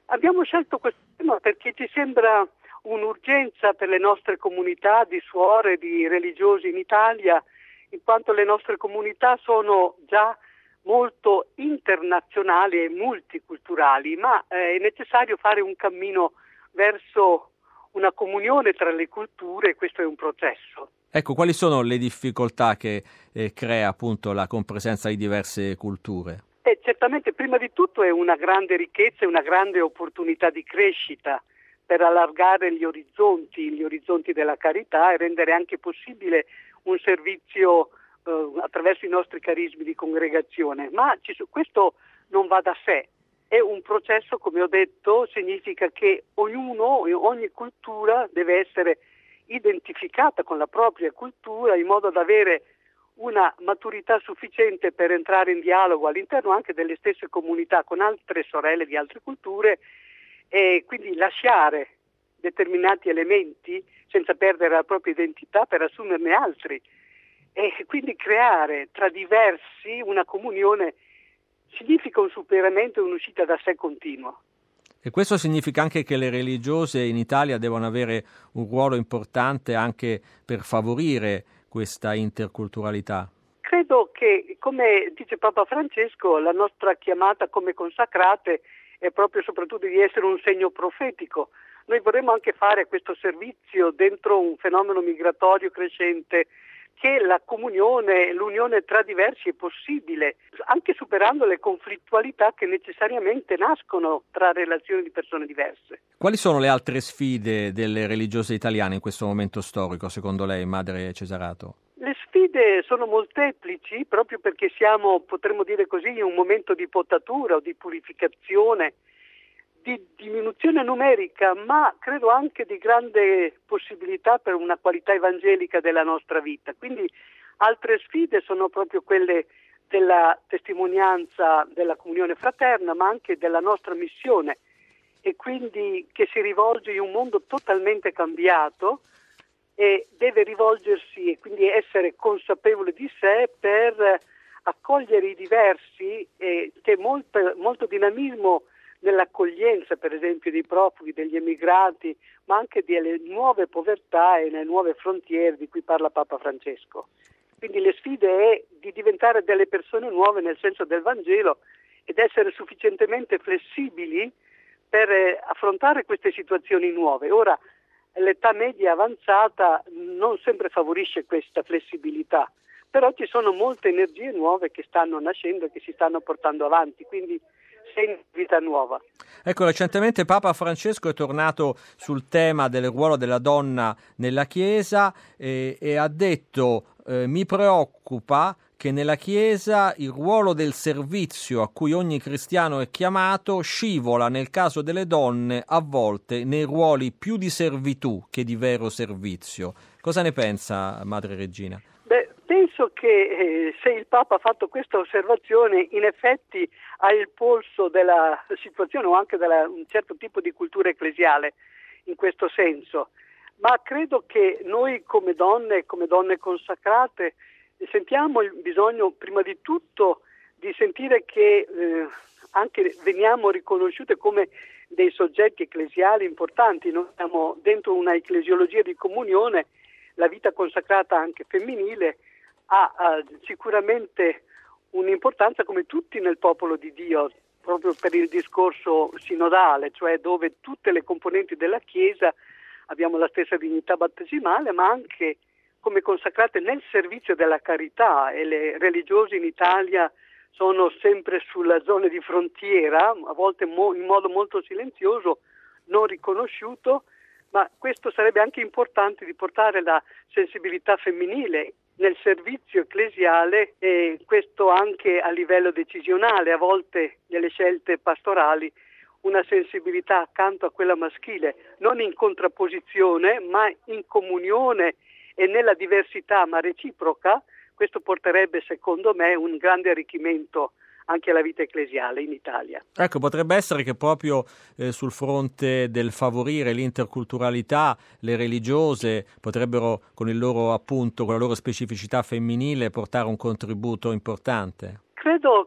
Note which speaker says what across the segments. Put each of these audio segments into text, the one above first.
Speaker 1: Abbiamo scelto questo tema perché ci sembra un'urgenza per le nostre comunità di suore, di religiosi in Italia, in quanto le nostre comunità sono già molto internazionali e multiculturali, ma è necessario fare un cammino verso una comunione tra le culture, e questo è un processo.
Speaker 2: Ecco, quali sono le difficoltà che crea appunto la compresenza di diverse culture?
Speaker 1: Certamente, prima di tutto è una grande ricchezza e una grande opportunità di crescita per allargare gli orizzonti della carità e rendere anche possibile un servizio attraverso i nostri carismi di congregazione. Ma questo non va da sé, è un processo, come ho detto, significa che ogni cultura deve essere identificata con la propria cultura in modo da avere una maturità sufficiente per entrare in dialogo all'interno anche delle stesse comunità con altre sorelle di altre culture e quindi lasciare determinati elementi senza perdere la propria identità per assumerne altri e quindi creare tra diversi una comunione significa un superamento e un'uscita da sé continuo.
Speaker 2: E questo significa anche che le religiose in Italia devono avere un ruolo importante anche per favorire questa interculturalità.
Speaker 1: Credo che, come dice Papa Francesco, la nostra chiamata come consacrate è proprio soprattutto di essere un segno profetico. Noi vorremmo anche fare questo servizio dentro un fenomeno migratorio crescente, che la comunione, l'unione tra diversi è possibile, anche superando le conflittualità che necessariamente nascono tra relazioni di persone diverse.
Speaker 2: Quali sono le altre sfide delle religiose italiane in questo momento storico, secondo lei, Madre Cesarato?
Speaker 1: Le sfide sono molteplici proprio perché siamo, potremmo dire così, in un momento di potatura o di purificazione, di diminuzione numerica, ma credo anche di grande possibilità per una qualità evangelica della nostra vita. Quindi altre sfide sono proprio quelle della testimonianza della comunione fraterna, ma anche della nostra missione, e quindi che si rivolge in un mondo totalmente cambiato e deve rivolgersi e quindi essere consapevole di sé per accogliere i diversi e c'è molto dinamismo nell'accoglienza, per esempio, dei profughi, degli emigrati, ma anche delle nuove povertà e nelle nuove frontiere di cui parla Papa Francesco. Quindi le sfide è di diventare delle persone nuove nel senso del Vangelo ed essere sufficientemente flessibili per affrontare queste situazioni nuove. Ora, l'età media avanzata non sempre favorisce questa flessibilità, però ci sono molte energie nuove che stanno nascendo e che si stanno portando avanti, quindi segno di vita nuova.
Speaker 2: Ecco, recentemente Papa Francesco è tornato sul tema del ruolo della donna nella Chiesa e ha detto mi preoccupa che nella Chiesa il ruolo del servizio a cui ogni cristiano è chiamato scivola nel caso delle donne a volte nei ruoli più di servitù che di vero servizio. Cosa ne pensa, Madre Regina?
Speaker 1: Penso che se il Papa ha fatto questa osservazione in effetti ha il polso della situazione o anche un certo tipo di cultura ecclesiale in questo senso, ma credo che noi come donne consacrate sentiamo il bisogno prima di tutto di sentire che anche veniamo riconosciute come dei soggetti ecclesiali importanti. Noi siamo dentro una ecclesiologia di comunione, la vita consacrata anche femminile ha sicuramente un'importanza come tutti nel popolo di Dio, proprio per il discorso sinodale, cioè dove tutte le componenti della Chiesa abbiamo la stessa dignità battesimale, ma anche come consacrate nel servizio della carità, e le religiose in Italia sono sempre sulla zona di frontiera, a volte in modo molto silenzioso, non riconosciuto, ma questo sarebbe anche importante di portare la sensibilità femminile nel servizio ecclesiale e questo anche a livello decisionale, a volte nelle scelte pastorali, una sensibilità accanto a quella maschile, non in contrapposizione ma in comunione e nella diversità ma reciproca. Questo porterebbe secondo me un grande arricchimento anche alla vita ecclesiale in Italia.
Speaker 2: Ecco, potrebbe essere che proprio sul fronte del favorire l'interculturalità le religiose potrebbero con la loro specificità femminile portare un contributo importante.
Speaker 1: Credo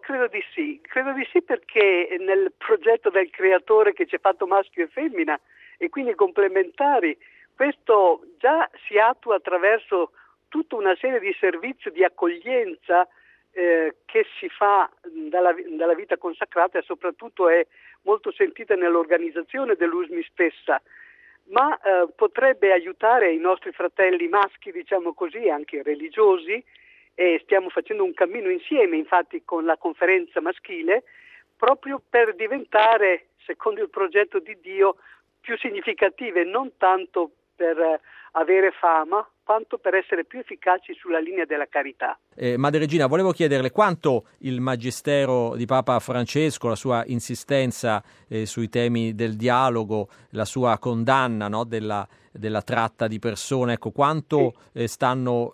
Speaker 1: di sì perché nel progetto del creatore che ci ha fatto maschio e femmina e quindi complementari, questo già si attua attraverso tutta una serie di servizi di accoglienza che si fa dalla vita consacrata e soprattutto è molto sentita nell'organizzazione dell'USMI stessa, ma potrebbe aiutare i nostri fratelli maschi, diciamo così, anche religiosi, e stiamo facendo un cammino insieme, infatti, con la conferenza maschile, proprio per diventare, secondo il progetto di Dio, più significative, non tanto per avere fama, quanto per essere più efficaci sulla linea della carità.
Speaker 2: Madre Regina, volevo chiederle quanto il magistero di Papa Francesco, la sua insistenza sui temi del dialogo, la sua condanna, no, della tratta di persone, ecco, quanto stanno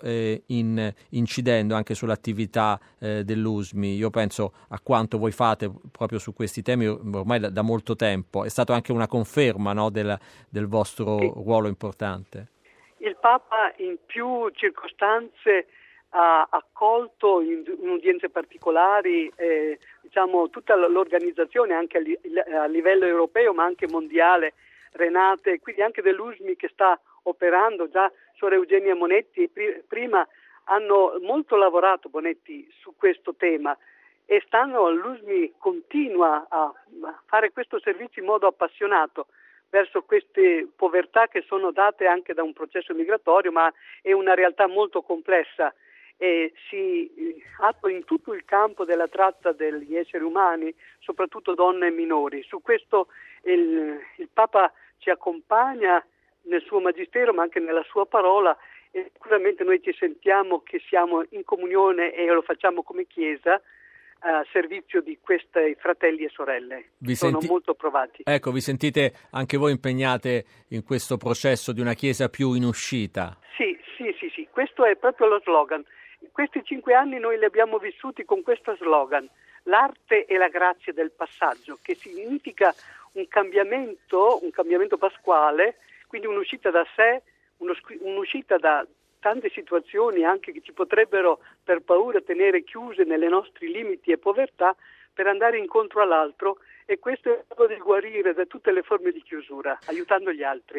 Speaker 2: incidendo anche sull'attività dell'USMI. Io penso a quanto voi fate proprio su questi temi ormai da molto tempo. È stato anche una conferma, no, del vostro ruolo importante.
Speaker 1: Il Papa in più circostanze ha accolto in udienze particolari tutta l'organizzazione anche a livello europeo ma anche mondiale, Renate, quindi anche dell'USMI che sta operando, già Suor Eugenia Monetti prima hanno molto lavorato Bonetti su questo tema e l'USMI continua a fare questo servizio in modo appassionato verso queste povertà che sono date anche da un processo migratorio, ma è una realtà molto complessa e si attua in tutto il campo della tratta degli esseri umani, soprattutto donne e minori. Su questo il Papa ci accompagna nel suo magistero, ma anche nella sua parola, e sicuramente noi ci sentiamo che siamo in comunione e lo facciamo come Chiesa a servizio di questi fratelli e sorelle. Sono molto provati.
Speaker 2: Ecco, vi sentite anche voi impegnate in questo processo di una Chiesa più in uscita?
Speaker 1: Sì, questo è proprio lo slogan. Questi 5 anni noi li abbiamo vissuti con questo slogan: l'arte e la grazia del passaggio, che significa un cambiamento pasquale, quindi un'uscita da sé, un'uscita da tante situazioni anche che ci potrebbero per paura tenere chiuse nelle nostri limiti e povertà, per andare incontro all'altro, e questo è il modo di guarire da tutte le forme di chiusura, aiutando gli altri.